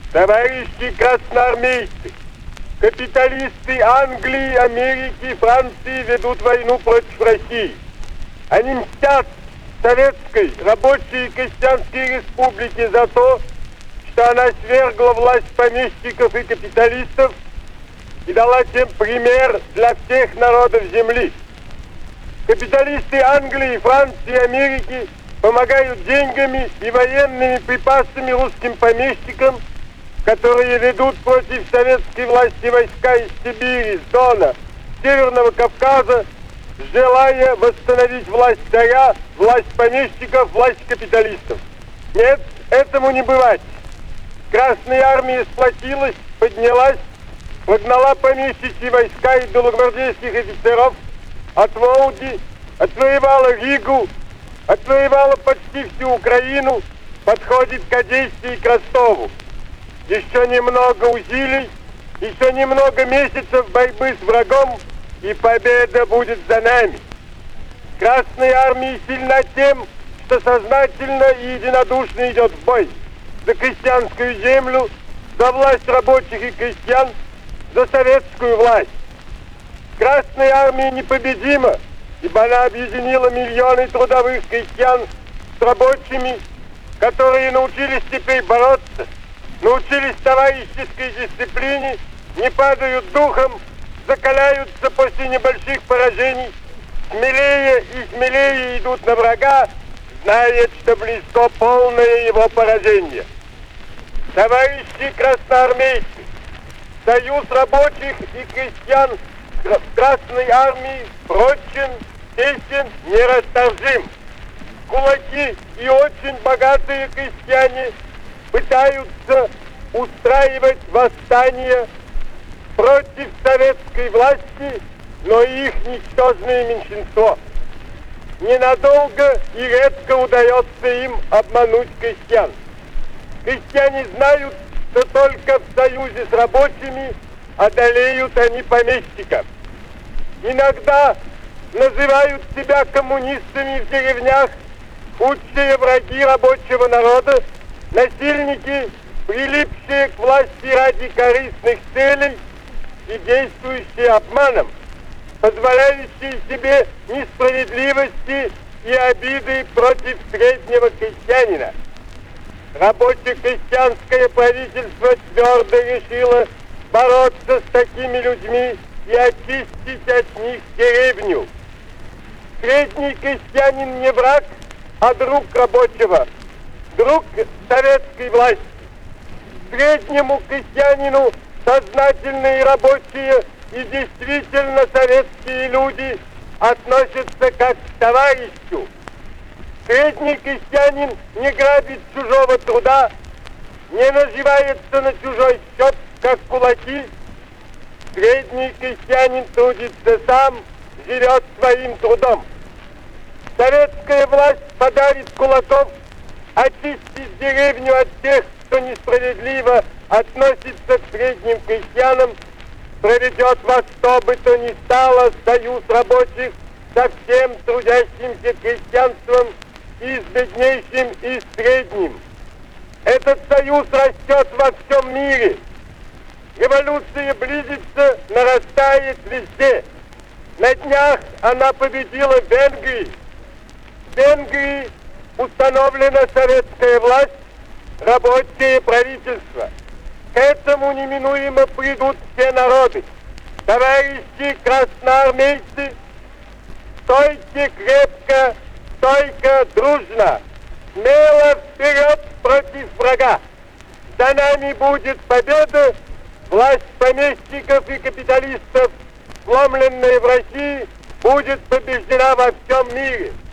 Товарищи красноармейцы, капиталисты Англии, Америки, Франции ведут войну против России. Они мстят советской, рабочей и крестьянской республике за то, что она свергла власть помещиков и капиталистов и дала тем пример для всех народов земли. Капиталисты Англии, Франции, Америки помогают деньгами и военными припасами русским помещикам, которые ведут против советской власти войска из Сибири, с Дона, Северного Кавказа, желая восстановить власть царя, власть помещиков, власть капиталистов. Нет, этому не бывать. Красная армия сплотилась, поднялась, прогнала помещичьи войска и белогвардейских офицеров от Волги, отвоевала Ригу, отвоевала почти всю Украину, подходит к Одессе и к Ростову. Еще немного усилий, еще немного месяцев борьбы с врагом, и победа будет за нами. Красная армия сильна тем, что сознательно и единодушно идет в бой за крестьянскую землю, за власть рабочих и крестьян, за советскую власть. Красная армия непобедима, ибо она объединила миллионы трудовых крестьян с рабочими, которые научились теперь бороться, научились товарищеской дисциплине, не падают духом, закаляются после небольших поражений, смелее и смелее идут на врага, зная, что близко полное его поражение. Товарищи красноармейцы, союз рабочих и крестьян Красной армии прочен, тесен, нерасторжим. Кулаки и очень богатые крестьяне пытаются устраивать восстание против советской власти, но их ничтожное меньшинство. Ненадолго и редко удается им обмануть крестьян. Крестьяне знают, что только в союзе с рабочими одолеют они помещиков. Иногда называют себя коммунистами в деревнях худшие враги рабочего народа, насильники, прилипшие к власти ради корыстных целей и действующие обманом, позволяющие себе несправедливости и обиды против среднего крестьянина. Рабоче-крестьянское правительство твердо решило бороться с такими людьми и очистить от них деревню. Средний крестьянин не враг, а друг рабочего, друг советской власти. Среднему крестьянину сознательные рабочие и действительно советские люди относятся как к товарищу. Средний крестьянин не грабит чужого труда, не наживается на чужой счет, как кулаки. Средний крестьянин трудится сам, живет своим трудом. Советская власть подарит кулаков, очистит деревню от тех, кто несправедливо относится к средним крестьянам, проведет во что бы то ни стало союз рабочих со всем трудящимся крестьянством и с беднейшим, и с средним. Этот союз растет во всем мире. Революция близится, нарастает везде. На днях она победила в Венгрии. В Венгрии установлена советская власть, рабочее правительство. К этому неминуемо придут все народы. Товарищи красноармейцы, стойте крепко, стойко, дружно, смело вперед против врага. За нами будет победа, власть помещиков и капиталистов, сломленная в России, будет побеждена во всем мире.